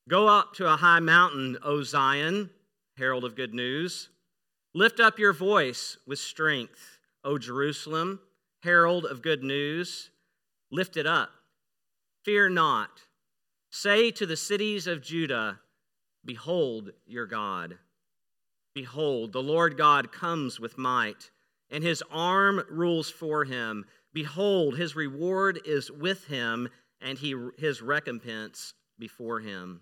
Go up to a high mountain, O Zion, herald of good news. Lift up your voice with strength, O Jerusalem, herald of good news. Lift it up. Fear not. Say to the cities of Judah, behold your God. Behold, the Lord God comes with might, and his arm rules for him. Behold, his reward is with him, and his recompense before him.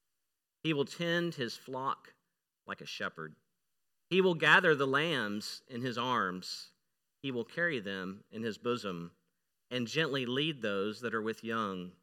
He will tend his flock like a shepherd. He will gather the lambs in his arms. He will carry them in his bosom and gently lead those that are with young.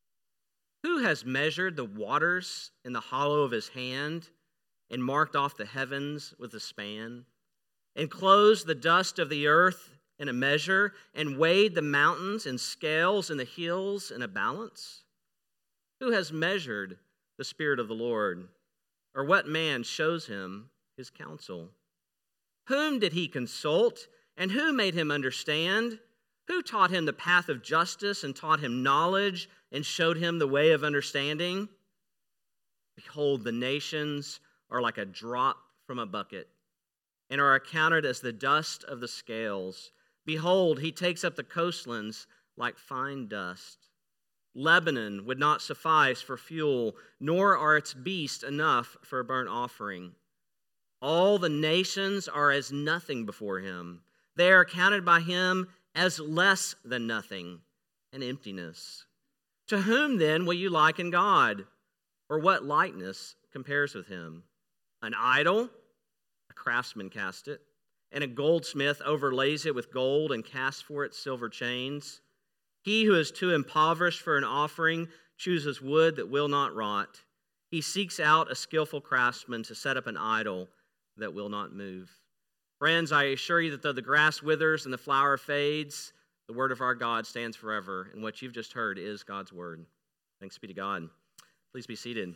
Who has measured the waters in the hollow of his hand and marked off the heavens with a span, enclosed the dust of the earth in a measure, and weighed the mountains in scales and the hills in a balance? Who has measured the Spirit of the Lord, or what man shows him his counsel? Whom did he consult, and who made him understand? Who taught him the path of justice, and taught him knowledge, and showed him the way of understanding? Behold, the nations are like a drop from a bucket, and are accounted as the dust of the scales. Behold, he takes up the coastlands like fine dust. Lebanon would not suffice for fuel, nor are its beasts enough for a burnt offering. All the nations are as nothing before him. They are counted by him as less than nothing, and emptiness. To whom then will you liken God? Or what likeness compares with him? An idol? A craftsman cast it, and a goldsmith overlays it with gold and casts for it silver chains. He who is too impoverished for an offering chooses wood that will not rot. He seeks out a skillful craftsman to set up an idol that will not move. Friends, I assure you that though the grass withers and the flower fades, the word of our God stands forever, and what you've just heard is God's word. Thanks be to God. Please be seated.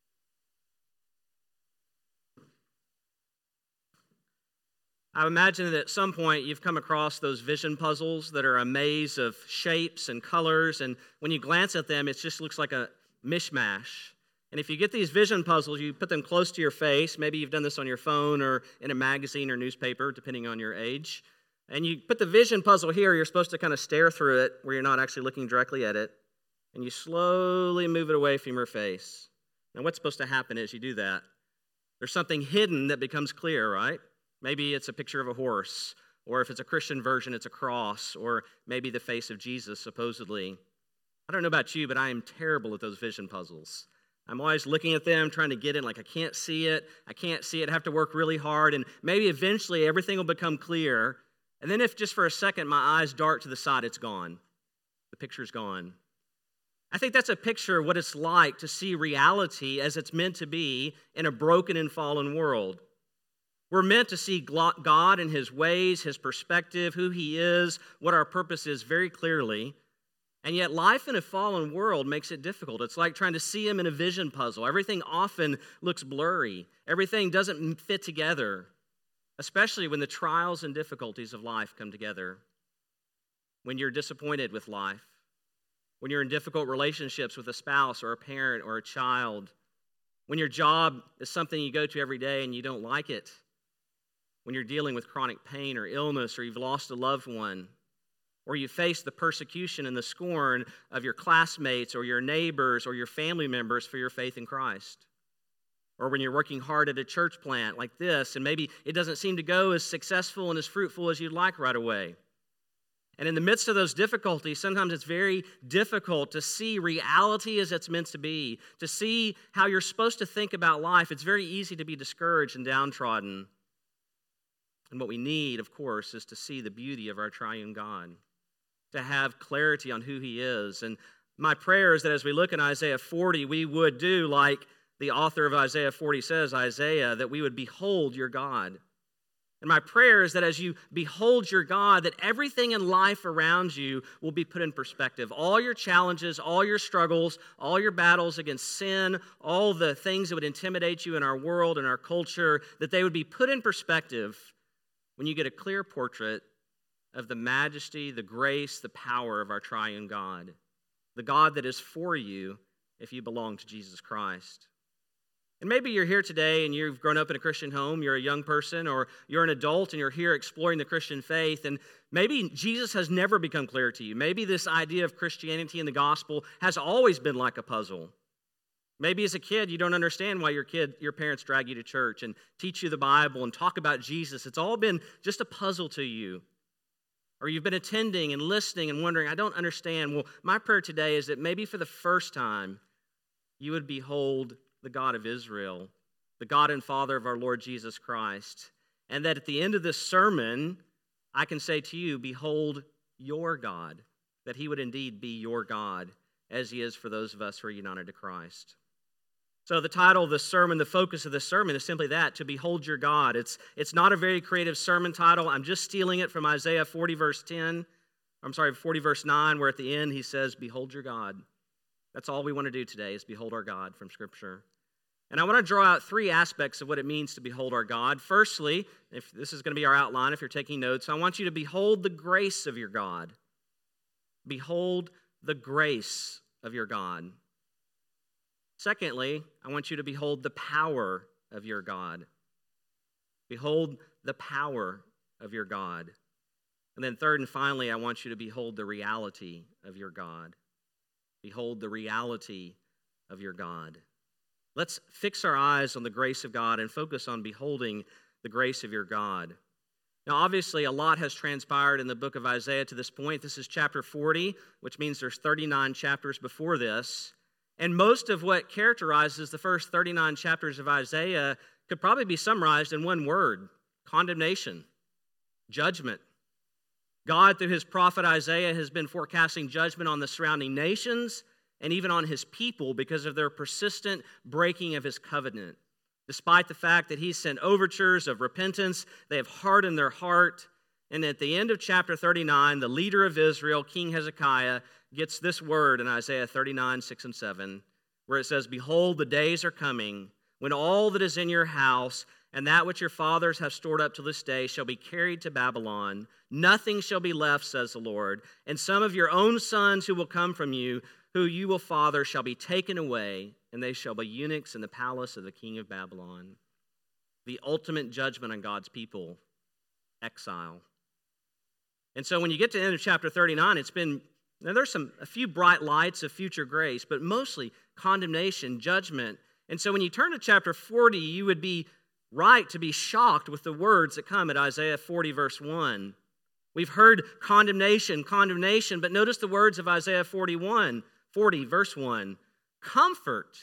I imagine that at some point you've come across those vision puzzles that are a maze of shapes and colors, and when you glance at them, it just looks like a mishmash. And if you get these vision puzzles, you put them close to your face. Maybe you've done this on your phone or in a magazine or newspaper, depending on your age. And you put the vision puzzle here, you're supposed to kind of stare through it where you're not actually looking directly at it. And you slowly move it away from your face. Now what's supposed to happen as you do that? There's something hidden that becomes clear, right? Maybe it's a picture of a horse, or if it's a Christian version, it's a cross, or maybe the face of Jesus, supposedly. I don't know about you, but I am terrible at those vision puzzles. I'm always looking at them, trying to get it, like I can't see it, I have to work really hard, and maybe eventually everything will become clear, and then if just for a second my eyes dart to the side, it's gone. The picture's gone. I think that's a picture of what it's like to see reality as it's meant to be in a broken and fallen world. We're meant to see God and his ways, his perspective, who he is, what our purpose is very clearly. And yet life in a fallen world makes it difficult. It's like trying to see him in a vision puzzle. Everything often looks blurry. Everything doesn't fit together, especially when the trials and difficulties of life come together. When you're disappointed with life, when you're in difficult relationships with a spouse or a parent or a child, when your job is something you go to every day and you don't like it, when you're dealing with chronic pain or illness, or you've lost a loved one, or you face the persecution and the scorn of your classmates or your neighbors or your family members for your faith in Christ. Or when you're working hard at a church plant like this, and maybe it doesn't seem to go as successful and as fruitful as you'd like right away. And in the midst of those difficulties, sometimes it's very difficult to see reality as it's meant to be, to see how you're supposed to think about life. It's very easy to be discouraged and downtrodden. And what we need, of course, is to see the beauty of our triune God, to have clarity on who he is. And my prayer is that as we look in Isaiah 40, we would do like the author of Isaiah 40 says, Isaiah, that we would behold your God. And my prayer is that as you behold your God, that everything in life around you will be put in perspective. All your challenges, all your struggles, all your battles against sin, all the things that would intimidate you in our world and our culture, that they would be put in perspective when you get a clear portrait of the majesty, the grace, the power of our triune God, the God that is for you if you belong to Jesus Christ. And maybe you're here today and you've grown up in a Christian home, you're a young person, or you're an adult and you're here exploring the Christian faith, and maybe Jesus has never become clear to you. Maybe this idea of Christianity and the gospel has always been like a puzzle. Maybe as a kid, you don't understand why your parents drag you to church and teach you the Bible and talk about Jesus. It's all been just a puzzle to you. Or you've been attending and listening and wondering, I don't understand. Well, my prayer today is that maybe for the first time, you would behold the God of Israel, the God and Father of our Lord Jesus Christ, and that at the end of this sermon, I can say to you, behold your God, that he would indeed be your God, as he is for those of us who are united to Christ. So the title of this sermon, the focus of this sermon is simply that, to behold your God. It's not a very creative sermon title. I'm just stealing it from Isaiah 40 verse 9, where at the end he says, behold your God. That's all we want to do today is behold our God from Scripture. And I want to draw out three aspects of what it means to behold our God. Firstly, if this is going to be our outline, if you're taking notes, I want you to behold the grace of your God. Behold the grace of your God. Secondly, I want you to behold the power of your God. Behold the power of your God. And then third and finally, I want you to behold the reality of your God. Behold the reality of your God. Let's fix our eyes on the grace of God and focus on beholding the grace of your God. Now, obviously, a lot has transpired in the book of Isaiah to this point. This is chapter 40, which means there's 39 chapters before this. And most of what characterizes the first 39 chapters of Isaiah could probably be summarized in one word: condemnation, judgment. God, through his prophet Isaiah, has been forecasting judgment on the surrounding nations and even on his people because of their persistent breaking of his covenant. Despite the fact that he sent overtures of repentance, they have hardened their heart. And at the end of chapter 39, the leader of Israel, King Hezekiah, gets this word in Isaiah 39, 6 and 7, where it says, behold, the days are coming when all that is in your house and that which your fathers have stored up to this day shall be carried to Babylon. Nothing shall be left, says the Lord. And some of your own sons who will come from you, who you will father, shall be taken away, and they shall be eunuchs in the palace of the king of Babylon. The ultimate judgment on God's people, exile. And so when you get to the end of chapter 39, there's a few bright lights of future grace, but mostly condemnation, judgment. And so when you turn to chapter 40, you would be right to be shocked with the words that come at Isaiah 40, verse 1. We've heard condemnation, but notice the words of Isaiah 40, verse 1. Comfort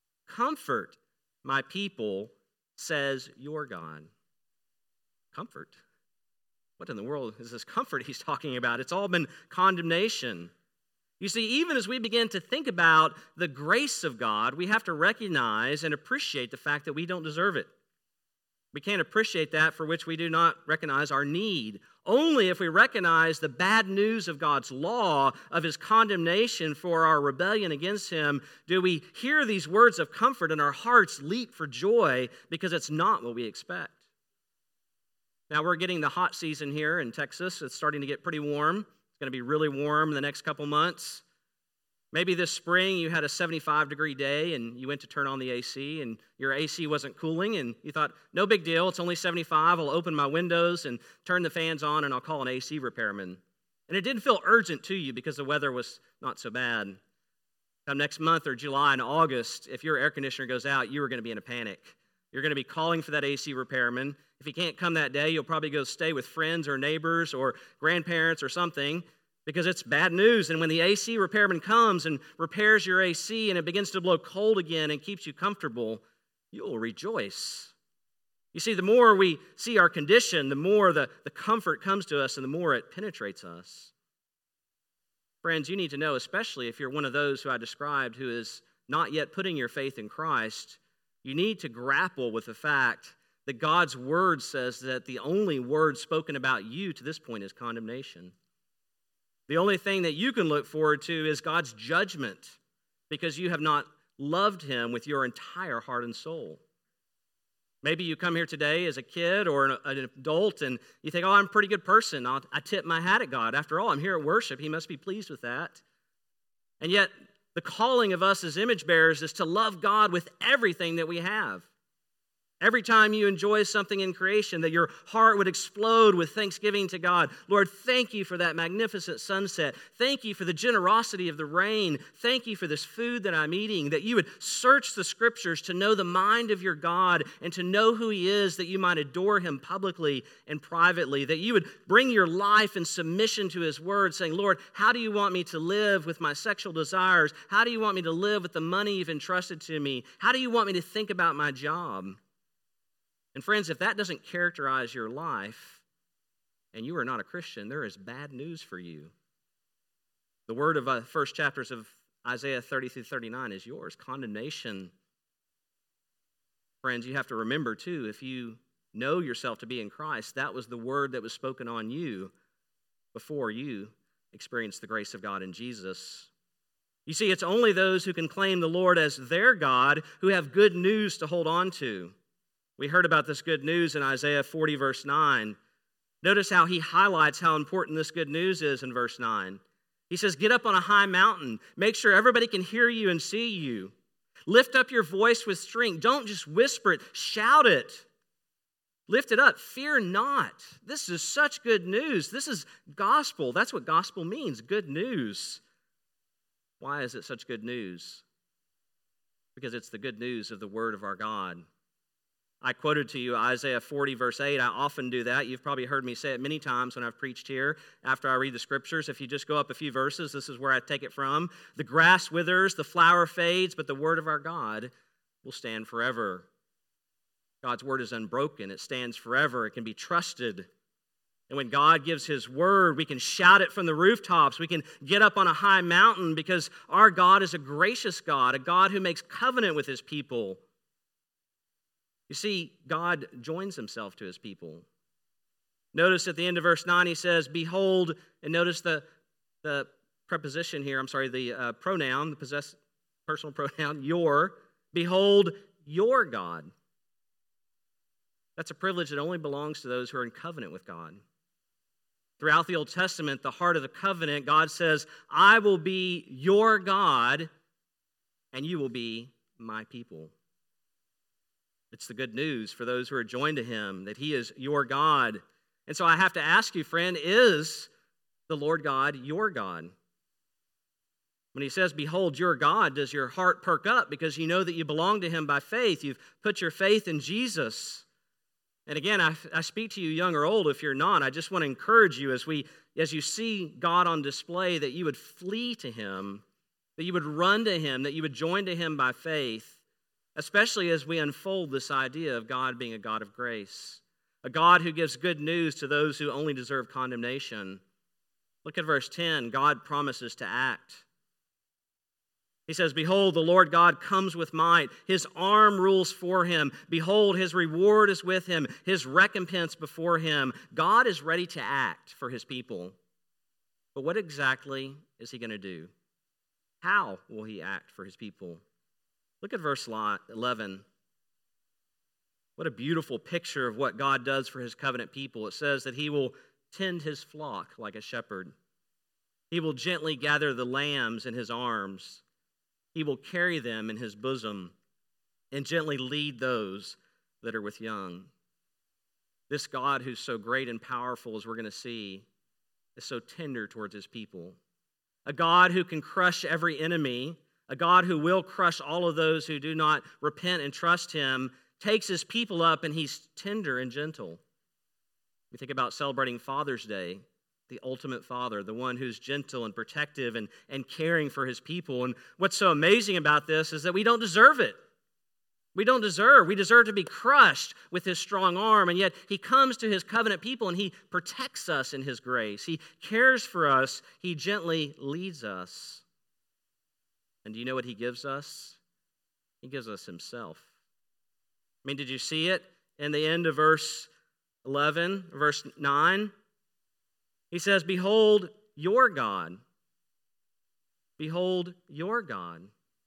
my people, says your God. Comfort. What in the world is this comfort he's talking about? It's all been condemnation. You see, even as we begin to think about the grace of God, we have to recognize and appreciate the fact that we don't deserve it. We can't appreciate that for which we do not recognize our need. Only if we recognize the bad news of God's law, of his condemnation for our rebellion against him, do we hear these words of comfort and our hearts leap for joy because it's not what we expect. Now, we're getting the hot season here in Texas. It's starting to get pretty warm. It's going to be really warm in the next couple months. Maybe this spring you had a 75-degree day and you went to turn on the AC and your AC wasn't cooling and you thought, no big deal, it's only 75, I'll open my windows and turn the fans on and I'll call an AC repairman. And it didn't feel urgent to you because the weather was not so bad. Come next month or July and August, if your air conditioner goes out, you are going to be in a panic. You're going to be calling for that AC repairman. If he can't come that day, you'll probably go stay with friends or neighbors or grandparents or something, because it's bad news. And when the AC repairman comes and repairs your AC and it begins to blow cold again and keeps you comfortable, you will rejoice. You see, the more we see our condition, the more the comfort comes to us and the more it penetrates us. Friends, you need to know, especially if you're one of those who I described who is not yet putting your faith in Christ, you need to grapple with the fact that God's word says that the only word spoken about you to this point is condemnation. The only thing that you can look forward to is God's judgment because you have not loved him with your entire heart and soul. Maybe you come here today as a kid or an adult and you think, oh, I'm a pretty good person. I tip my hat at God. After all, I'm here at worship. He must be pleased with that. And yet, the calling of us as image bearers is to love God with everything that we have. Every time you enjoy something in creation, that your heart would explode with thanksgiving to God. Lord, thank you for that magnificent sunset. Thank you for the generosity of the rain. Thank you for this food that I'm eating, that you would search the Scriptures to know the mind of your God and to know who He is, that you might adore Him publicly and privately, that you would bring your life in submission to His Word, saying, Lord, how do you want me to live with my sexual desires? How do you want me to live with the money you've entrusted to me? How do you want me to think about my job? And friends, if that doesn't characterize your life and you are not a Christian, there is bad news for you. The word of the first chapters of Isaiah 30 through 39 is yours, condemnation. Friends, you have to remember too, if you know yourself to be in Christ, that was the word that was spoken on you before you experienced the grace of God in Jesus. You see, it's only those who can claim the Lord as their God who have good news to hold on to. We heard about this good news in Isaiah 40, verse 9. Notice how he highlights how important this good news is in verse 9. He says, get up on a high mountain. Make sure everybody can hear you and see you. Lift up your voice with strength. Don't just whisper it. Shout it. Lift it up. Fear not. This is such good news. This is gospel. That's what gospel means, good news. Why is it such good news? Because it's the good news of the word of our God. I quoted to you Isaiah 40, verse 8. I often do that. You've probably heard me say it many times when I've preached here after I read the Scriptures. If you just go up a few verses, this is where I take it from. The grass withers, the flower fades, but the word of our God will stand forever. God's word is unbroken. It stands forever. It can be trusted. And when God gives His word, we can shout it from the rooftops. We can get up on a high mountain because our God is a gracious God, a God who makes covenant with His people. You see, God joins Himself to His people. Notice at the end of verse 9, He says, behold, and notice the preposition here, the pronoun, the personal pronoun, your, behold, your God. That's a privilege that only belongs to those who are in covenant with God. Throughout the Old Testament, the heart of the covenant, God says, I will be your God, and you will be my people. It's the good news for those who are joined to Him, that He is your God. And so I have to ask you, friend, is the Lord God your God? When He says, behold, your God, does your heart perk up because you know that you belong to Him by faith? You've put your faith in Jesus. And again, I speak to you, young or old. If you're not, I just want to encourage you as you see God on display, that you would flee to Him, that you would run to Him, that you would join to Him by faith. Especially as we unfold this idea of God being a God of grace, a God who gives good news to those who only deserve condemnation. Look at verse 10. God promises to act. He says, behold, the Lord God comes with might. His arm rules for Him. Behold, His reward is with Him, His recompense before Him. God is ready to act for His people. But what exactly is He going to do? How will He act for His people? Look at verse 11. What a beautiful picture of what God does for His covenant people. It says that He will tend His flock like a shepherd. He will gently gather the lambs in His arms. He will carry them in His bosom and gently lead those that are with young. This God who's so great and powerful, as we're going to see, is so tender towards His people. A God who can crush every enemy, a God who will crush all of those who do not repent and trust Him, takes His people up, and He's tender and gentle. We think about celebrating Father's Day, the ultimate father, the one who's gentle and protective and caring for His people. And what's so amazing about this is that we don't deserve it. We deserve to be crushed with His strong arm, and yet He comes to His covenant people and He protects us in His grace. He cares for us. He gently leads us. And do you know what He gives us? He gives us Himself. I mean, did you see it in the end of verse 11, verse 9? He says, behold your God. Behold your God.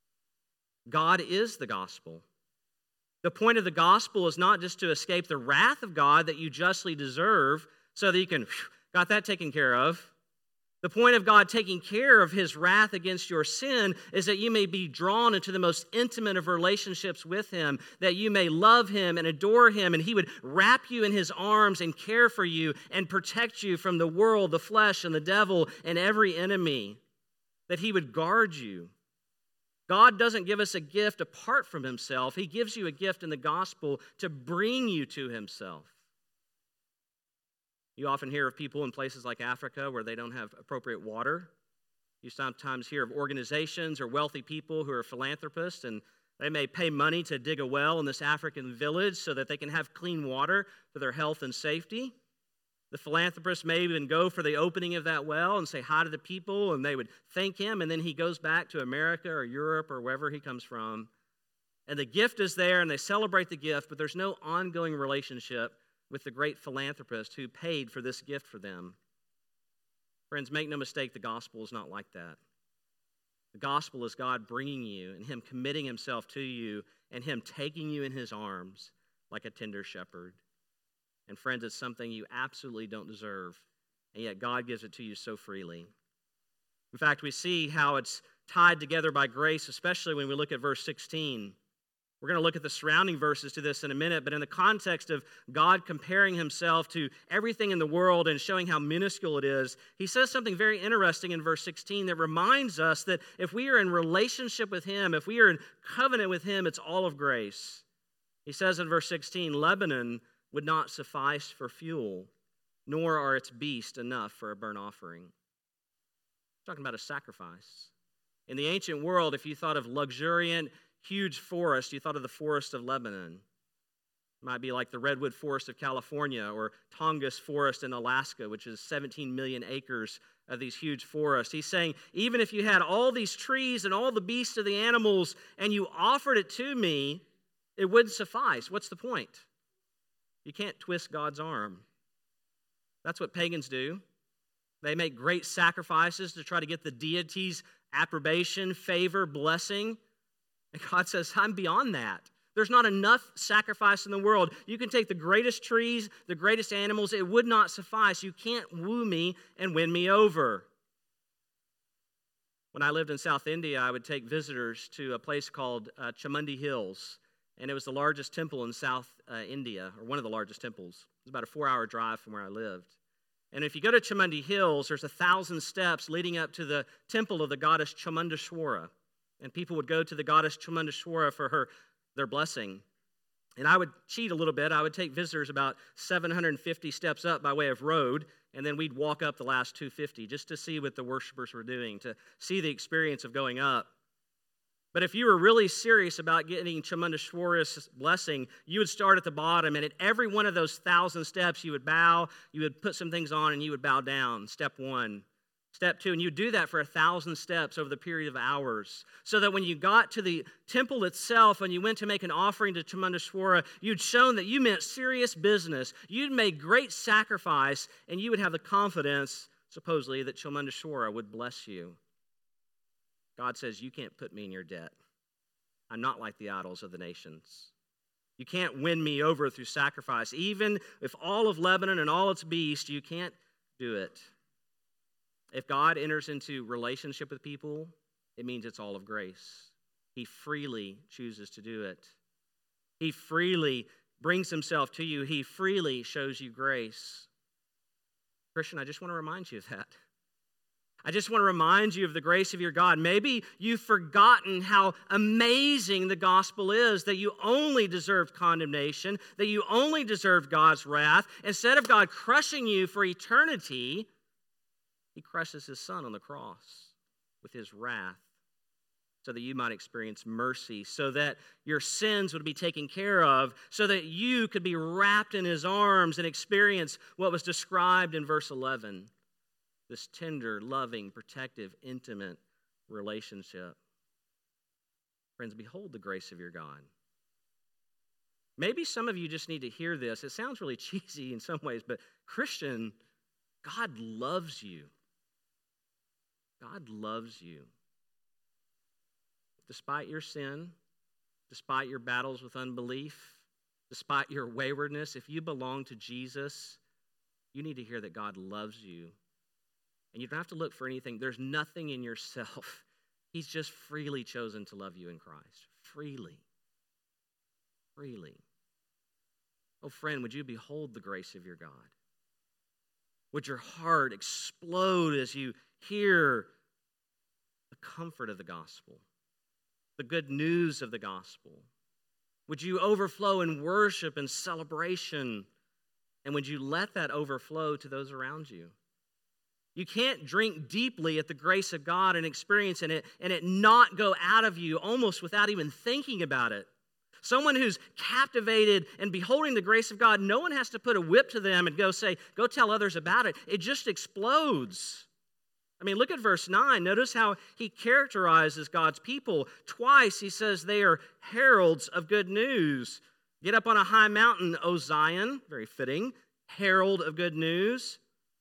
God is the gospel. The point of the gospel is not just to escape the wrath of God that you justly deserve so that you can, got that taken care of. The point of God taking care of his wrath against your sin is that you may be drawn into the most intimate of relationships with him, that you may love him and adore him, and he would wrap you in his arms and care for you and protect you from the world, the flesh, and the devil, and every enemy, that he would guard you. God doesn't give us a gift apart from himself. He gives you a gift in the gospel to bring you to himself. You often hear of people in places like Africa where they don't have appropriate water. You sometimes hear of organizations or wealthy people who are philanthropists, and they may pay money to dig a well in this African village so that they can have clean water for their health and safety. The philanthropist may even go for the opening of that well and say hi to the people, and they would thank him, and then he goes back to America or Europe or wherever he comes from. And the gift is there, and they celebrate the gift, but there's no ongoing relationship with the great philanthropist who paid for this gift for them. Friends, make no mistake, the gospel is not like that. The gospel is God bringing you and him committing himself to you and him taking you in his arms like a tender shepherd. And friends, it's something you absolutely don't deserve, and yet God gives it to you so freely. In fact, we see how it's tied together by grace, especially when we look at verse 16. We're going to look at the surrounding verses to this in a minute, but in the context of God comparing himself to everything in the world and showing how minuscule it is, he says something very interesting in verse 16 that reminds us that if we are in relationship with him, if we are in covenant with him, it's all of grace. He says in verse 16, Lebanon would not suffice for fuel, nor are its beasts enough for a burnt offering. We're talking about a sacrifice. In the ancient world, if you thought of luxuriant, huge forest, you thought of the forest of Lebanon. It might be like the redwood forest of California or Tongass forest in Alaska, which is 17 million acres of these huge forests. He's saying, even if you had all these trees and all the beasts of the animals and you offered it to me, it wouldn't suffice. What's the point? You can't twist God's arm. That's what pagans do. They make great sacrifices to try to get the deity's approbation, favor, blessing. And God says, I'm beyond that. There's not enough sacrifice in the world. You can take the greatest trees, the greatest animals. It would not suffice. You can't woo me and win me over. When I lived in South India, I would take visitors to a place called Chamundi Hills. And it was the largest temple in South India, or one of the largest temples. It was about a 4-hour drive from where I lived. And if you go to Chamundi Hills, there's 1,000 steps leading up to the temple of the goddess Chamundashwara. And people would go to the goddess Chamundashwara for their blessing. And I would cheat a little bit. I would take visitors about 750 steps up by way of road, and then we'd walk up the last 250 just to see what the worshipers were doing, to see the experience of going up. But if you were really serious about getting Chamundashwara's blessing, you would start at the bottom, and at every one of those 1,000 steps, you would bow, you would put some things on, and you would bow down. Step 1. Step 2, and you do that for 1,000 steps over the period of hours, so that when you got to the temple itself and you went to make an offering to Chamundashwara, you'd shown that you meant serious business. You'd made great sacrifice, and you would have the confidence, supposedly, that Chamundashwara would bless you. God says, you can't put me in your debt. I'm not like the idols of the nations. You can't win me over through sacrifice. Even if all of Lebanon and all its beasts, you can't do it. If God enters into relationship with people, it means it's all of grace. He freely chooses to do it. He freely brings himself to you. He freely shows you grace. Christian, I just want to remind you of that. I just want to remind you of the grace of your God. Maybe you've forgotten how amazing the gospel is, that you only deserved condemnation, that you only deserved God's wrath. Instead of God crushing you for eternity, he crushes his son on the cross with his wrath so that you might experience mercy, so that your sins would be taken care of, so that you could be wrapped in his arms and experience what was described in verse 11. This tender, loving, protective, intimate relationship. Friends, behold the grace of your God. Maybe some of you just need to hear this. It sounds really cheesy in some ways, but Christian, God loves you. God loves you. Despite your sin, despite your battles with unbelief, despite your waywardness, if you belong to Jesus, you need to hear that God loves you. And you don't have to look for anything. There's nothing in yourself. He's just freely chosen to love you in Christ. Freely. Freely. Oh, friend, would you behold the grace of your God? Would your heart explode as you hear the comfort of the gospel, the good news of the gospel? Would you overflow in worship and celebration? And would you let that overflow to those around you? You can't drink deeply at the grace of God and experience in it and it not go out of you almost without even thinking about it. Someone who's captivated and beholding the grace of God, no one has to put a whip to them and go tell others about it. It just explodes. I mean, look at verse 9. Notice how he characterizes God's people. Twice he says they are heralds of good news. Get up on a high mountain, O Zion, very fitting, herald of good news.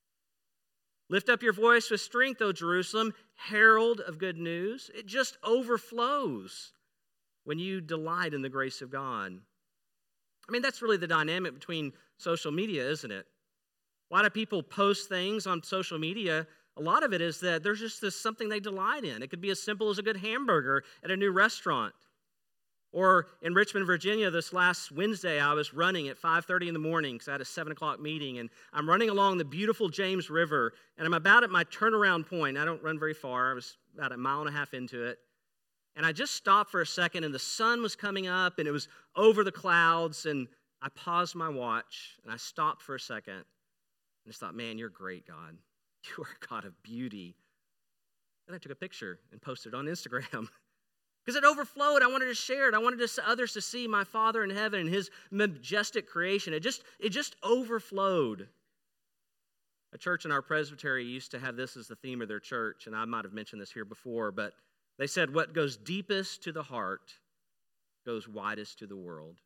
Lift up your voice with strength, O Jerusalem, herald of good news. It just overflows when you delight in the grace of God. I mean, that's really the dynamic between social media, isn't it? A lot of people post things on social media. A lot of it is that there's just something they delight in. It could be as simple as a good hamburger at a new restaurant. Or in Richmond, Virginia, this last Wednesday, I was running at 5:30 in the morning because I had a 7 o'clock meeting, and I'm running along the beautiful James River, and I'm about at my turnaround point. I don't run very far. I was about a mile and a half into it. And I just stopped for a second, and the sun was coming up, and it was over the clouds, and I paused my watch, and I stopped for a second, and just thought, man, you're great, God. You are a God of beauty. Then I took a picture and posted it on Instagram. Because it overflowed. I wanted to share it. I wanted others to see my Father in heaven and his majestic creation. It just overflowed. A church in our presbytery used to have this as the theme of their church, and I might have mentioned this here before, but they said, what goes deepest to the heart goes widest to the world.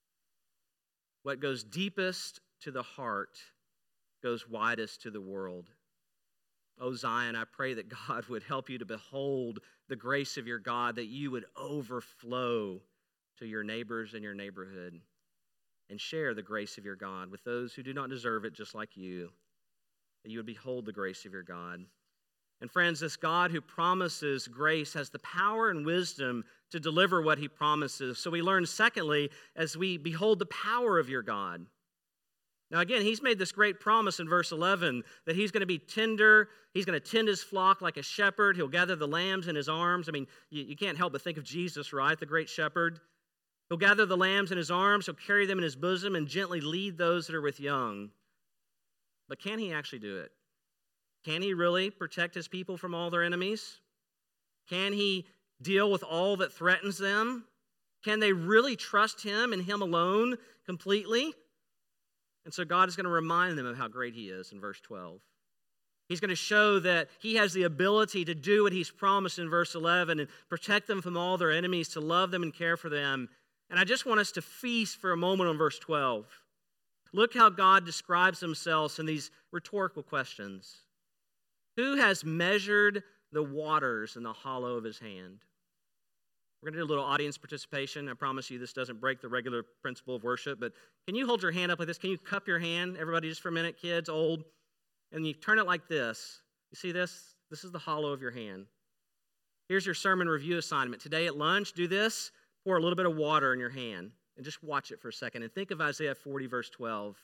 What goes deepest to the heart goes widest to the world. Oh, Zion, I pray that God would help you to behold the grace of your God, that you would overflow to your neighbors in your neighborhood and share the grace of your God with those who do not deserve it, just like you, that you would behold the grace of your God. And friends, this God who promises grace has the power and wisdom to deliver what he promises. So we learn, secondly, as we behold the power of your God. Now again, he's made this great promise in verse 11 that he's going to be tender, he's going to tend his flock like a shepherd, he'll gather the lambs in his arms. I mean, you can't help but think of Jesus, right? The great shepherd. He'll gather the lambs in his arms, he'll carry them in his bosom and gently lead those that are with young. But can he actually do it? Can he really protect his people from all their enemies? Can he deal with all that threatens them? Can they really trust him and him alone completely? And so God is going to remind them of how great he is in verse 12. He's going to show that he has the ability to do what he's promised in verse 11 and protect them from all their enemies, to love them and care for them. And I just want us to feast for a moment on verse 12. Look how God describes himself in these rhetorical questions. Who has measured the waters in the hollow of his hand? We're going to do a little audience participation. I promise you this doesn't break the regular principle of worship, but can you hold your hand up like this? Can you cup your hand, everybody, just for a minute, kids, old? And you turn it like this. You see this? This is the hollow of your hand. Here's your sermon review assignment. Today at lunch, do this. Pour a little bit of water in your hand and just watch it for a second. And think of Isaiah 40, verse 12.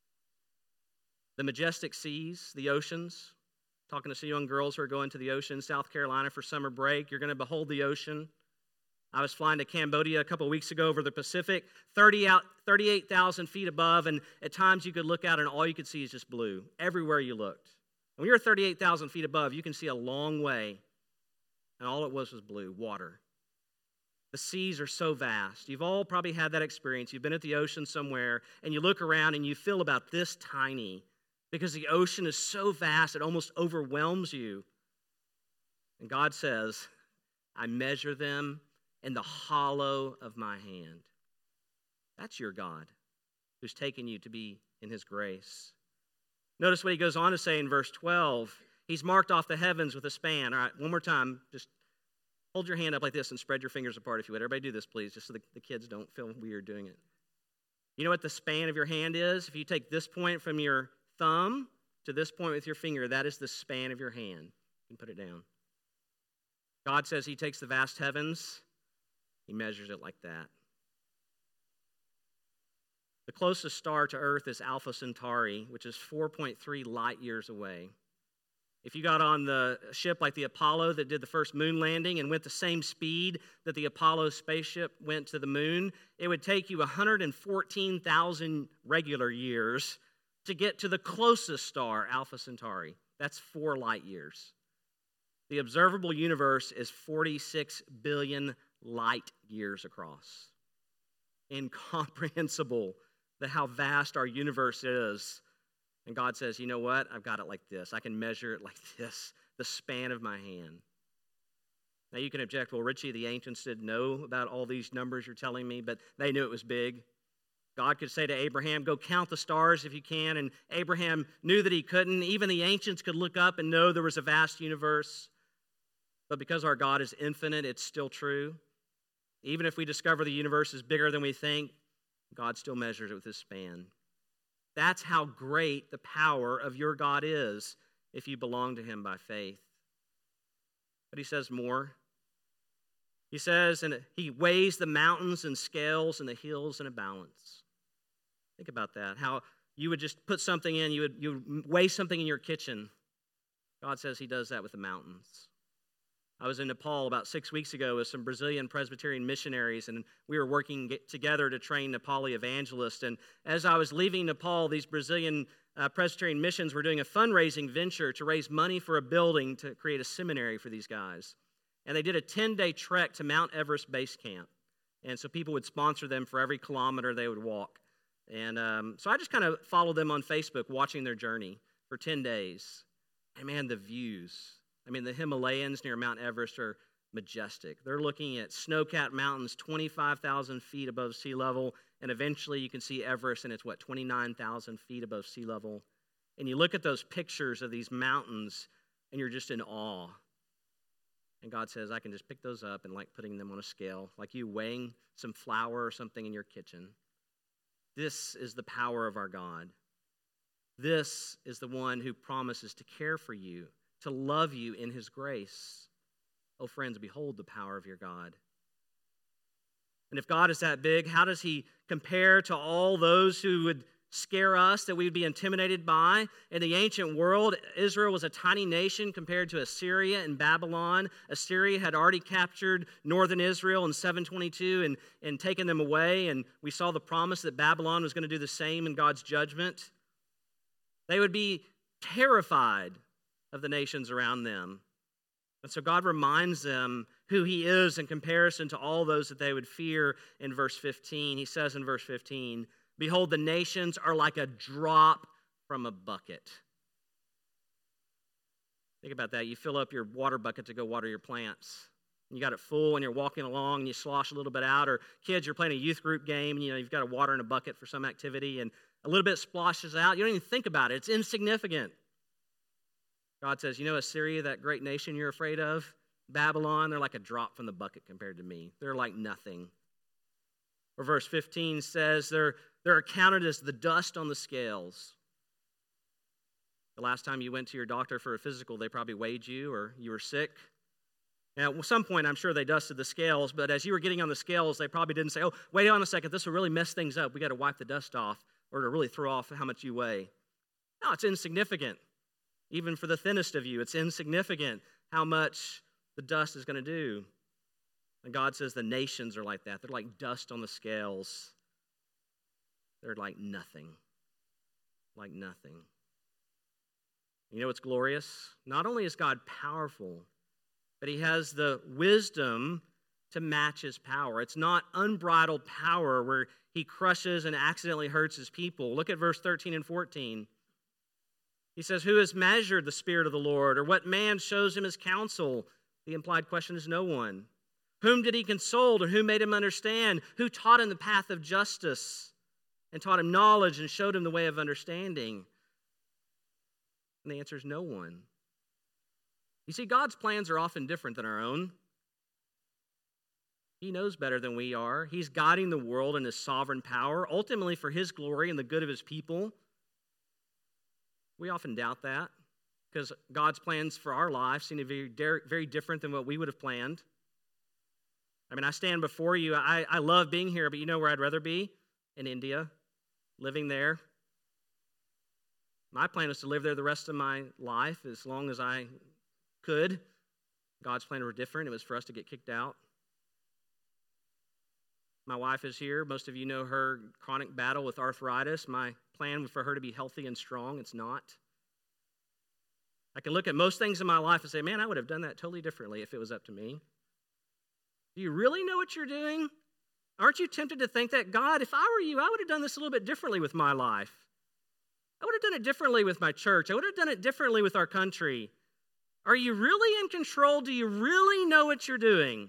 The majestic seas, the oceans. Talking to some young girls who are going to the ocean, South Carolina, for summer break. You're going to behold the ocean. I was flying to Cambodia a couple of weeks ago over the Pacific, 38,000 feet above, and at times you could look out and all you could see is just blue, everywhere you looked. When you're 38,000 feet above, you can see a long way, and all it was blue, water. The seas are so vast. You've all probably had that experience. You've been at the ocean somewhere, and you look around and you feel about this tiny, because the ocean is so vast, it almost overwhelms you. And God says, I measure them in the hollow of my hand. That's your God who's taken you to be in his grace. Notice what he goes on to say in verse 12. He's marked off the heavens with a span. All right, one more time. Just hold your hand up like this and spread your fingers apart if you would. Everybody do this, please, just so the kids don't feel weird doing it. You know what the span of your hand is? If you take this point from your thumb to this point with your finger, that is the span of your hand. You can put it down. God says he takes the vast heavens, he measures it like that. The closest star to Earth is Alpha Centauri, which is 4.3 light years away. If you got on the ship like the Apollo that did the first moon landing and went the same speed that the Apollo spaceship went to the moon, it would take you 114,000 regular years to get to the closest star, Alpha Centauri. That's 4 light years. The observable universe is 46 billion light years across. Incomprehensible that how vast our universe is. And God says, you know what? I've got it like this. I can measure it like this, the span of my hand. Now you can object, well, Richie, the ancients didn't know about all these numbers you're telling me, but they knew it was big. God could say to Abraham, go count the stars if you can, and Abraham knew that he couldn't. Even the ancients could look up and know there was a vast universe. But because our God is infinite, it's still true. Even if we discover the universe is bigger than we think, God still measures it with his span. That's how great the power of your God is if you belong to him by faith. But he says more. He says, and he weighs the mountains in scales and the hills in a balance. Think about that, how you would just put something in, you would weigh something in your kitchen. God says he does that with the mountains. I was in Nepal about 6 weeks ago with some Brazilian Presbyterian missionaries, and we were working together to train Nepali evangelists. And as I was leaving Nepal, these Brazilian Presbyterian missions were doing a fundraising venture to raise money for a building to create a seminary for these guys. And they did a 10-day trek to Mount Everest Base Camp. And so people would sponsor them for every kilometer they would walk. And so I just kind of followed them on Facebook, watching their journey for 10 days. And man, the views. I mean, the Himalayas near Mount Everest are majestic. They're looking at snow-capped mountains 25,000 feet above sea level, and eventually you can see Everest, and it's, 29,000 feet above sea level. And you look at those pictures of these mountains, and you're just in awe. And God says, I can just pick those up and like putting them on a scale, like you weighing some flour or something in your kitchen. This is the power of our God. This is the one who promises to care for you, to love you in his grace. Oh, friends, behold the power of your God. And if God is that big, how does he compare to all those who would scare us, that we would be intimidated by? In the ancient world, Israel was a tiny nation compared to Assyria and Babylon. Assyria had already captured northern Israel in 722 and taken them away, and we saw the promise that Babylon was going to do the same in God's judgment. They would be terrified of the nations around them. And so God reminds them who he is in comparison to all those that they would fear in verse 15. He says in verse 15, behold, the nations are like a drop from a bucket. Think about that. You fill up your water bucket to go water your plants. You got it full and you're walking along and you slosh a little bit out. Or kids, you're playing a youth group game and you've got water in a bucket for some activity and a little bit splashes out. You don't even think about it. It's insignificant. God says, Assyria, that great nation you're afraid of, Babylon, they're like a drop from the bucket compared to me. They're like nothing. Or verse 15 says they're counted as the dust on the scales. The last time you went to your doctor for a physical, they probably weighed you or you were sick. Now, at some point, I'm sure they dusted the scales, but as you were getting on the scales, they probably didn't say, oh, wait on a second, this will really mess things up. We got to wipe the dust off or to really throw off how much you weigh. No, it's insignificant. Even for the thinnest of you, it's insignificant how much the dust is going to do. And God says the nations are like that. They're like dust on the scales. They're like nothing. Like nothing. You know what's glorious? Not only is God powerful, but he has the wisdom to match his power. It's not unbridled power where he crushes and accidentally hurts his people. Look at verse 13 and 14. He says, who has measured the Spirit of the Lord, or what man shows him his counsel? The implied question is no one. Whom did he consult, or who made him understand? Who taught him the path of justice, and taught him knowledge, and showed him the way of understanding? And the answer is no one. You see, God's plans are often different than our own. He knows better than we are. He's guiding the world in his sovereign power, ultimately for his glory and the good of his people. We often doubt that because God's plans for our life seem to be very different than what we would have planned. I mean, I stand before you. I love being here, but you know where I'd rather be? In India, living there. My plan was to live there the rest of my life as long as I could. God's plans were different. It was for us to get kicked out. My wife is here. Most of you know her chronic battle with arthritis. My plan was for her to be healthy and strong. It's not. I can look at most things in my life and say, man, I would have done that totally differently if it was up to me. Do you really know what you're doing? Aren't you tempted to think that, God, if I were you, I would have done this a little bit differently with my life? I would have done it differently with my church. I would have done it differently with our country. Are you really in control? Do you really know what you're doing?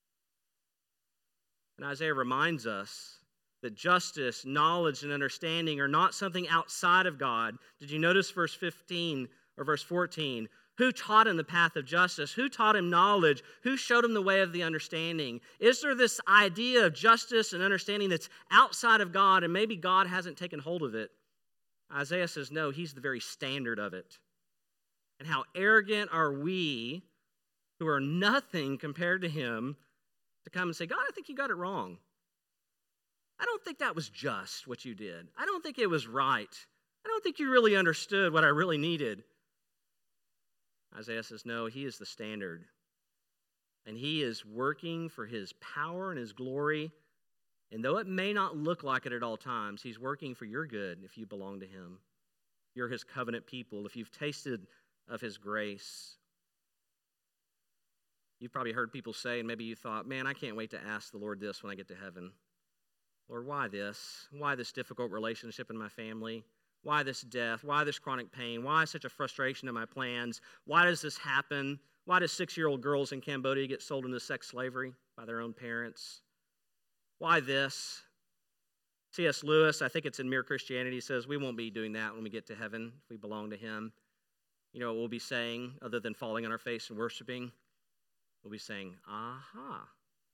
And Isaiah reminds us that justice, knowledge, and understanding are not something outside of God. Did you notice verse 15 or verse 14? Who taught him the path of justice? Who taught him knowledge? Who showed him the way of the understanding? Is there this idea of justice and understanding that's outside of God, and maybe God hasn't taken hold of it? Isaiah says, no, he's the very standard of it. And how arrogant are we, who are nothing compared to him, to come and say, God, I think you got it wrong. I don't think that was just what you did. I don't think it was right. I don't think you really understood what I really needed. Isaiah says, no, he is the standard. And he is working for his power and his glory. And though it may not look like it at all times, he's working for your good if you belong to him. You're his covenant people. If you've tasted of his grace. You've probably heard people say, and maybe you thought, man, I can't wait to ask the Lord this when I get to heaven. Lord, why this? Why this difficult relationship in my family? Why this death? Why this chronic pain? Why such a frustration in my plans? Why does this happen? Why do 6-year-old girls in Cambodia get sold into sex slavery by their own parents? Why this? C.S. Lewis, I think it's in Mere Christianity, says we won't be doing that when we get to heaven if we belong to him. You know what we'll be saying other than falling on our face and worshiping? We'll be saying, aha,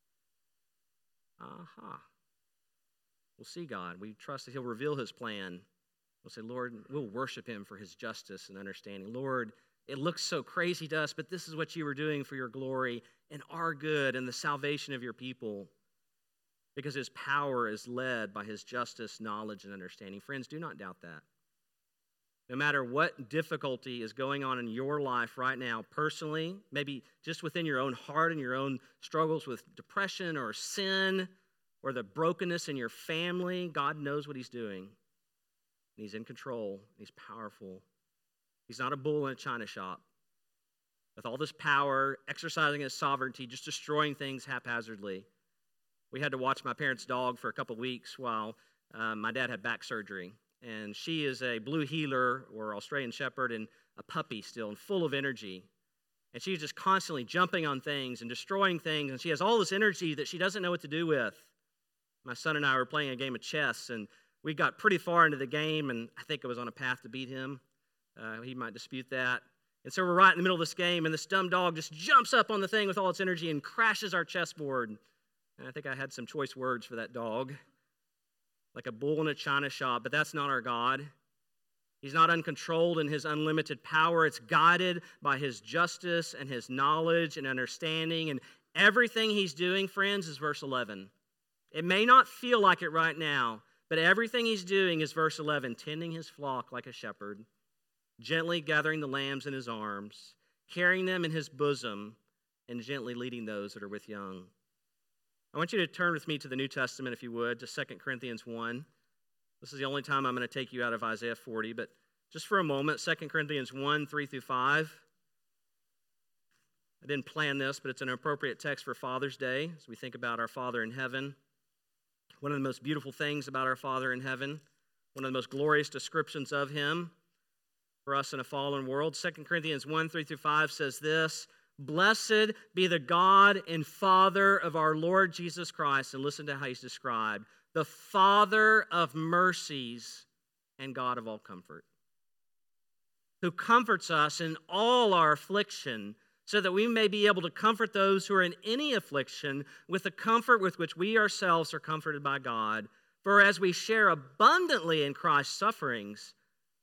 aha. We'll see God. We trust that he'll reveal his plan. We'll say, Lord, we'll worship him for his justice and understanding. Lord, it looks so crazy to us, but this is what you were doing for your glory and our good and the salvation of your people. Because his power is led by his justice, knowledge, and understanding. Friends, do not doubt that. No matter what difficulty is going on in your life right now, personally, maybe just within your own heart and your own struggles with depression or sin or the brokenness in your family, God knows what he's doing. And he's in control. He's powerful. He's not a bull in a china shop. With all this power, exercising his sovereignty, just destroying things haphazardly. We had to watch my parents' dog for a couple weeks while my dad had back surgery. And she is a blue heeler or Australian shepherd and a puppy still and full of energy. And she's just constantly jumping on things and destroying things. And she has all this energy that she doesn't know what to do with. My son and I were playing a game of chess, and we got pretty far into the game, and I think I was on a path to beat him. He might dispute that. And so we're right in the middle of this game, and this dumb dog just jumps up on the thing with all its energy and crashes our chessboard. And I think I had some choice words for that dog. Like a bull in a china shop, but that's not our God. He's not uncontrolled in his unlimited power. It's guided by his justice and his knowledge and understanding. And everything he's doing, friends, is verse 11. It may not feel like it right now, but everything he's doing is verse 11, tending his flock like a shepherd, gently gathering the lambs in his arms, carrying them in his bosom, and gently leading those that are with young. I want you to turn with me to the New Testament, if you would, to 2 Corinthians 1. This is the only time I'm going to take you out of Isaiah 40, but just for a moment, 2 Corinthians 1, 3 through 5. I didn't plan this, but it's an appropriate text for Father's Day as we think about our Father in heaven. One of the most beautiful things about our Father in heaven, one of the most glorious descriptions of him for us in a fallen world. 2 Corinthians 1, 3 through 5 says this, Blessed be the God and Father of our Lord Jesus Christ. And listen to how he's described. The Father of mercies and God of all comfort. Who comforts us in all our affliction, so that we may be able to comfort those who are in any affliction with the comfort with which we ourselves are comforted by God. For as we share abundantly in Christ's sufferings,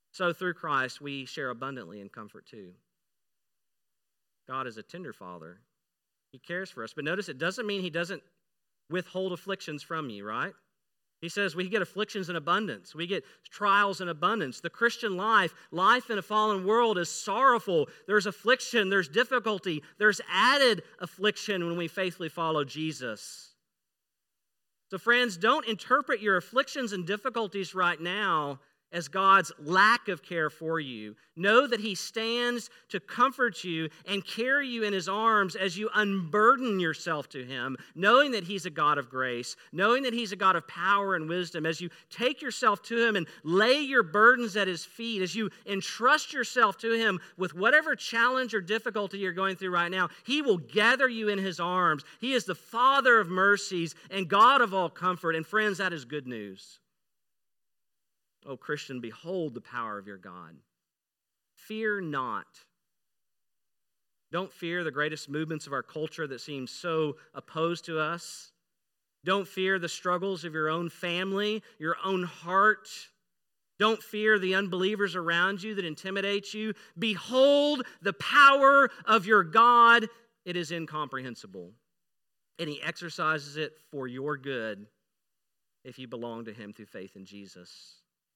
So through Christ, we share abundantly in comfort too. God is a tender Father. He cares for us. But notice, it doesn't mean He doesn't withhold afflictions from you, right? He says we get afflictions in abundance. We get trials in abundance. The Christian life in a fallen world is sorrowful. There's affliction. There's difficulty. There's added affliction when we faithfully follow Jesus. So friends, don't interpret your afflictions and difficulties right now as God's lack of care for you. Know that He stands to comfort you and carry you in His arms as you unburden yourself to Him, knowing that He's a God of grace, knowing that He's a God of power and wisdom. As you take yourself to Him and lay your burdens at His feet, as you entrust yourself to Him with whatever challenge or difficulty you're going through right now, He will gather you in His arms. He is the Father of mercies and God of all comfort. And friends, that is good news. O Christian, behold the power of your God. Fear not. Don't fear the greatest movements of our culture that seem so opposed to us. Don't fear the struggles of your own family, your own heart. Don't fear the unbelievers around you that intimidate you. Behold the power of your God. It is incomprehensible. And He exercises it for your good if you belong to Him through faith in Jesus.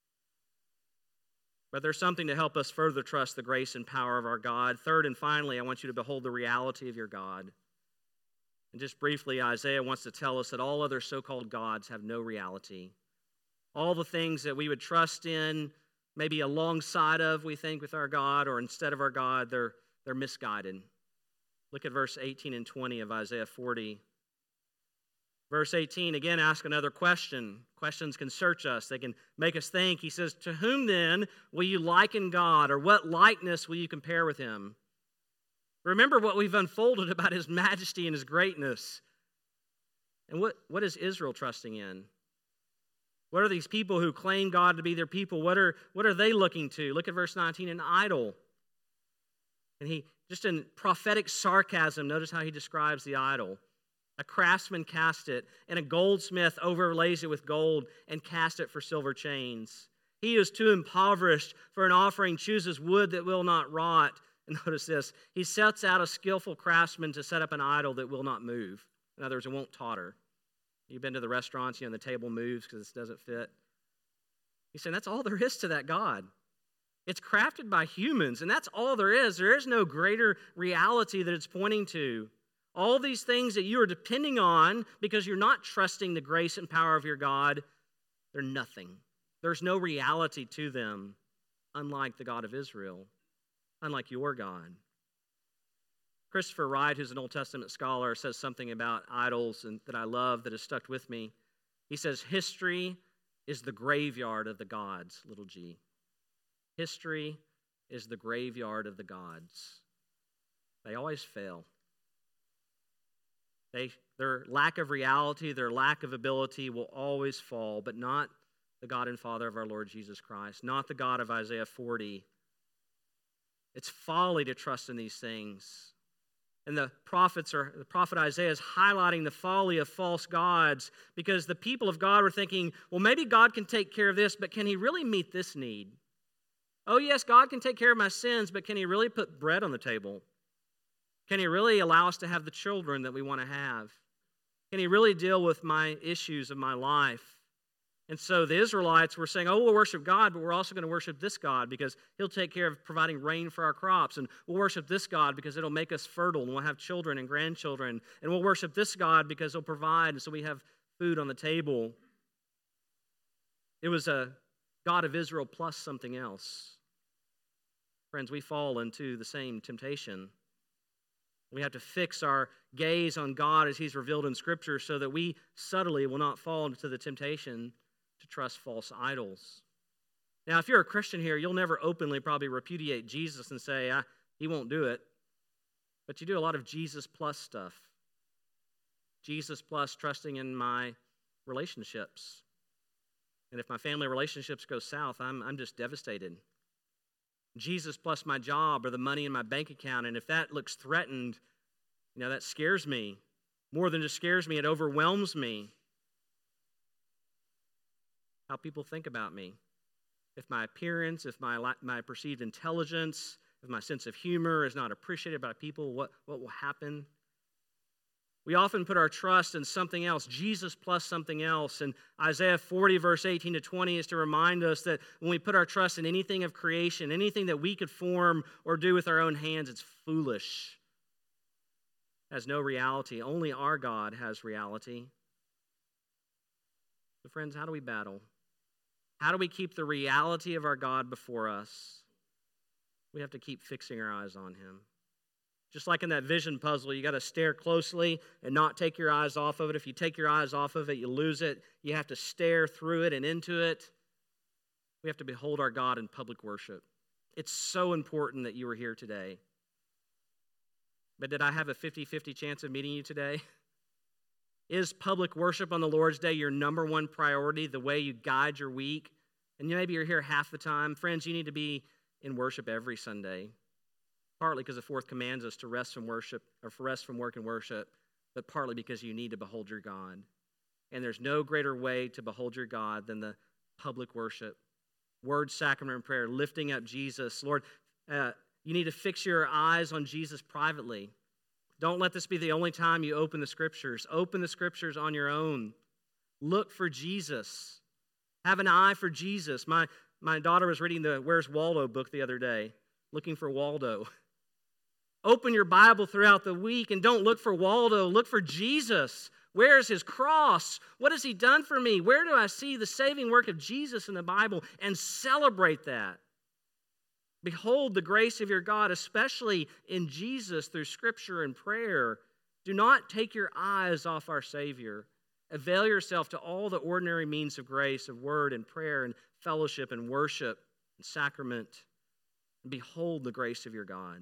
But there's something to help us further trust the grace and power of our God. Third and finally, I want you to behold the reality of your God. And just briefly, Isaiah wants to tell us that all other so-called gods have no reality. All the things that we would trust in, maybe alongside of, we think, with our God, or instead of our God, they're misguided. Look at verse 18 and 20 of Isaiah 40. Verse 18, again, ask another question. Questions can search us. They can make us think. He says, to whom then will you liken God, or what likeness will you compare with Him? Remember what we've unfolded about His majesty and His greatness. And what is Israel trusting in? What are these people who claim God to be their people? What are they looking to? Look at verse 19, an idol. And he, just in prophetic sarcasm, notice how he describes the idol. A craftsman cast it, and a goldsmith overlays it with gold and cast it for silver chains. He is too impoverished for an offering, chooses wood that will not rot. And notice this, he sets out a skillful craftsman to set up an idol that will not move. In other words, it won't totter. You've been to the restaurants, the table moves because it doesn't fit. He's saying that's all there is to that God. It's crafted by humans, and that's all there is. There is no greater reality that it's pointing to. All these things that you are depending on because you're not trusting the grace and power of your God, they're nothing. There's no reality to them, unlike the God of Israel, unlike your God. Christopher Wright, who's an Old Testament scholar, says something about idols and that I love that has stuck with me. He says, history is the graveyard of the gods, little g. History is the graveyard of the gods. They always fail. Their lack of reality, their lack of ability will always fall, but not the God and Father of our Lord Jesus Christ, not the God of Isaiah 40. It's folly to trust in these things. And the prophet Isaiah is highlighting the folly of false gods because the people of God were thinking, well, maybe God can take care of this, but can He really meet this need? Oh, yes, God can take care of my sins, but can He really put bread on the table? Can He really allow us to have the children that we want to have? Can He really deal with my issues of my life? And so the Israelites were saying, oh, we'll worship God, but we're also going to worship this God because He'll take care of providing rain for our crops. And we'll worship this God because it'll make us fertile and we'll have children and grandchildren. And we'll worship this God because He'll provide and so we have food on the table. It was a God of Israel plus something else. Friends, we fall into the same temptation. We have to fix our gaze on God as He's revealed in Scripture so that we subtly will not fall into the temptation to trust false idols. Now, if you're a Christian here, you'll never openly probably repudiate Jesus and say, He won't do it. But you do a lot of Jesus plus stuff. Jesus plus trusting in my relationships. And if my family relationships go south, I'm just devastated. Jesus plus my job or the money in my bank account, and if that looks threatened, that scares me. More than just scares me, it overwhelms me. How people think about me. if my appearance, if my perceived intelligence, if my sense of humor is not appreciated by people, what will happen? We often put our trust in something else, Jesus plus something else. And Isaiah 40, verse 18 to 20 is to remind us that when we put our trust in anything of creation, anything that we could form or do with our own hands, it's foolish. It has no reality. Only our God has reality. So friends, how do we battle? How do we keep the reality of our God before us? We have to keep fixing our eyes on Him. Just like in that vision puzzle, you got to stare closely and not take your eyes off of it. If you take your eyes off of it, you lose it. You have to stare through it and into it. We have to behold our God in public worship. It's so important that you were here today. But did I have a 50-50 chance of meeting you today? Is public worship on the Lord's Day your number one priority, the way you guide your week? And maybe you're here half the time. Friends, you need to be in worship every Sunday. Partly because the fourth commands us to rest from worship, or rest from work and worship, but partly because you need to behold your God. And there's no greater way to behold your God than the public worship. Word, sacrament, and prayer, lifting up Jesus. Lord, you need to fix your eyes on Jesus privately. Don't let this be the only time you open the Scriptures. Open the Scriptures on your own. Look for Jesus. Have an eye for Jesus. My daughter was reading the Where's Waldo book the other day, looking for Waldo. Open your Bible throughout the week and don't look for Waldo. Look for Jesus. Where is His cross? What has He done for me? Where do I see the saving work of Jesus in the Bible? And celebrate that. Behold the grace of your God, especially in Jesus through Scripture and prayer. Do not take your eyes off our Savior. Avail yourself to all the ordinary means of grace, of word and prayer and fellowship and worship and sacrament. And behold the grace of your God.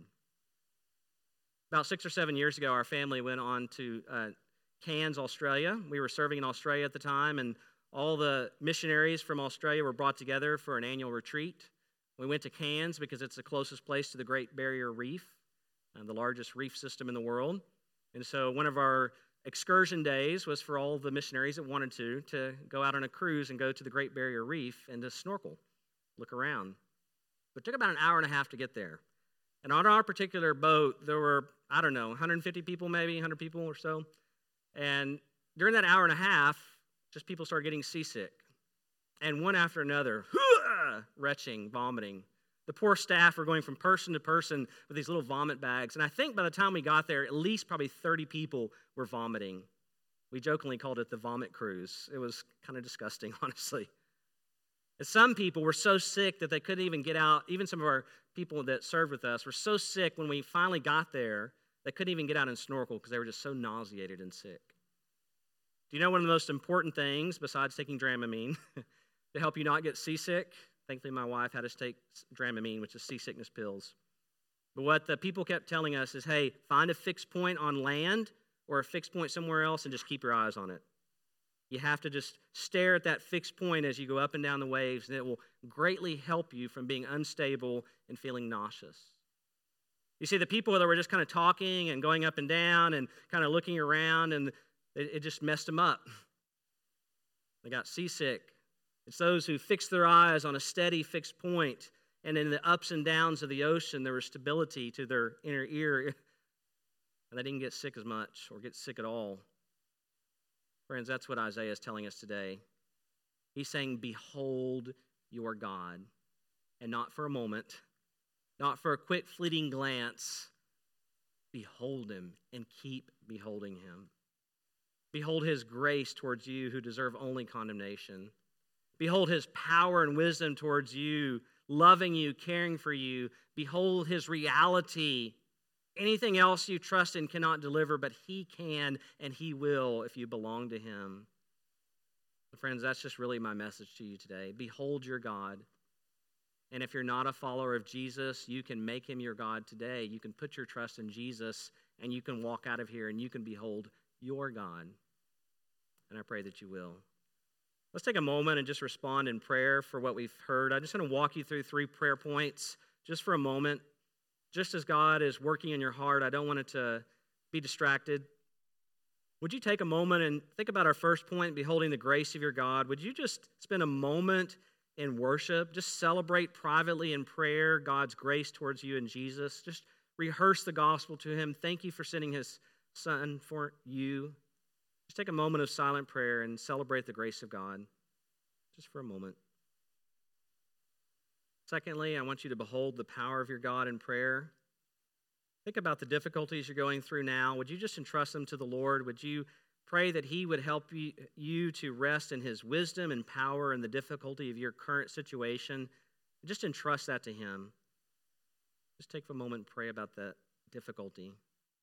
About 6 or 7 years ago, our family went on to Cairns, Australia. We were serving in Australia at the time, and all the missionaries from Australia were brought together for an annual retreat. We went to Cairns because it's the closest place to the Great Barrier Reef, the largest reef system in the world. And so one of our excursion days was for all the missionaries that wanted to go out on a cruise and go to the Great Barrier Reef and to snorkel, look around. But it took about an hour and a half to get there. And on our particular boat, there were, 150 people maybe, 100 people or so. And during that hour and a half, just people started getting seasick. And one after another, retching, vomiting. The poor staff were going from person to person with these little vomit bags. And I think by the time we got there, at least probably 30 people were vomiting. We jokingly called it the vomit cruise. It was kind of disgusting, honestly. And some people were so sick that they couldn't even get out. Even some of our people that served with us were so sick when we finally got there, they couldn't even get out and snorkel because they were just so nauseated and sick. Do you know one of the most important things, besides taking Dramamine, to help you not get seasick? Thankfully, my wife had us take Dramamine, which is seasickness pills. But what the people kept telling us is, hey, find a fixed point on land or a fixed point somewhere else and just keep your eyes on it. You have to just stare at that fixed point as you go up and down the waves, and it will greatly help you from being unstable and feeling nauseous. You see, the people that were just kind of talking and going up and down and kind of looking around, and it just messed them up. They got seasick. It's those who fix their eyes on a steady, fixed point, and in the ups and downs of the ocean, there was stability to their inner ear, and they didn't get sick as much or get sick at all. Friends, that's what Isaiah is telling us today. He's saying, behold your God. And not for a moment, not for a quick fleeting glance. Behold Him and keep beholding Him. Behold His grace towards you who deserve only condemnation. Behold His power and wisdom towards you, loving you, caring for you. Behold His reality. Anything else you trust in cannot deliver, but He can and He will if you belong to Him. But friends, that's just really my message to you today. Behold your God. And if you're not a follower of Jesus, you can make Him your God today. You can put your trust in Jesus, and you can walk out of here, and you can behold your God. And I pray that you will. Let's take a moment and just respond in prayer for what we've heard. I just want to walk you through 3 prayer points just for a moment. Just as God is working in your heart, I don't want it to be distracted. Would you take a moment and think about our first point, beholding the grace of your God? Would you just spend a moment in worship. Just celebrate privately in prayer God's grace towards you in Jesus. Just rehearse the gospel to him. Thank you for sending his son for you. Just take a moment of silent prayer and celebrate the grace of God, just for a moment. Secondly, I want you to behold the power of your God in prayer. Think about the difficulties you're going through now. Would you just entrust them to the Lord? Would you pray that he would help you to rest in his wisdom and power in the difficulty of your current situation? Just entrust that to him. Just take a moment and pray about that difficulty.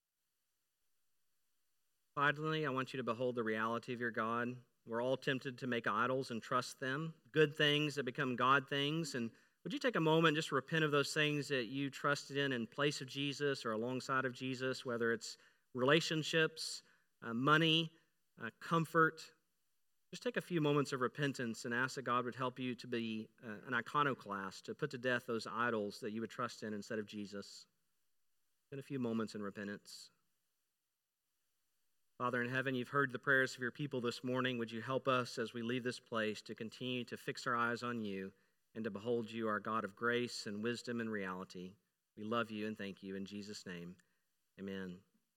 Finally, I want you to behold the reality of your God. We're all tempted to make idols and trust them, good things that become God things. And would you take a moment and just repent of those things that you trusted in place of Jesus or alongside of Jesus, whether it's relationships, money, comfort? Just take a few moments of repentance and ask that God would help you to be an iconoclast, to put to death those idols that you would trust in instead of Jesus. Spend a few moments in repentance. Father in heaven, you've heard the prayers of your people this morning. Would you help us as we leave this place to continue to fix our eyes on you and to behold you, our God of grace and wisdom and reality. We love you and thank you. In Jesus' name, amen.